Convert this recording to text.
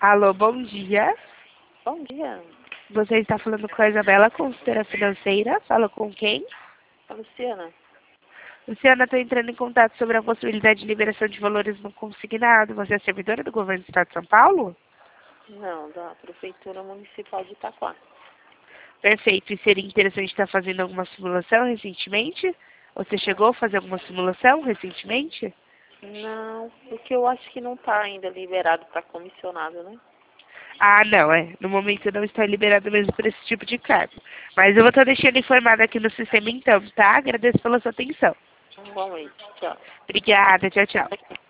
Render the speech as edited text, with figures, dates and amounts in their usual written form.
Alô, bom dia. Bom dia, Você está falando com a Isabela, consultora financeira. Fala com quem? a Luciana. Luciana, estou entrando em contato sobre a possibilidade de liberação de valores no consignado. Você é servidora do governo do Estado de São Paulo? Não, da Prefeitura Municipal de Itaquá. Perfeito. E seria interessante estar fazendo alguma simulação recentemente? Você chegou a fazer alguma simulação recentemente? Não, porque eu acho que não está ainda liberado para comissionado, né? Ah, não, é. No momento não está liberado mesmo por esse tipo de cargo. Mas eu vou estar deixando informado aqui no sistema então, tá? Agradeço pela sua atenção. Bom, aí, tchau. Obrigada, tchau, tchau.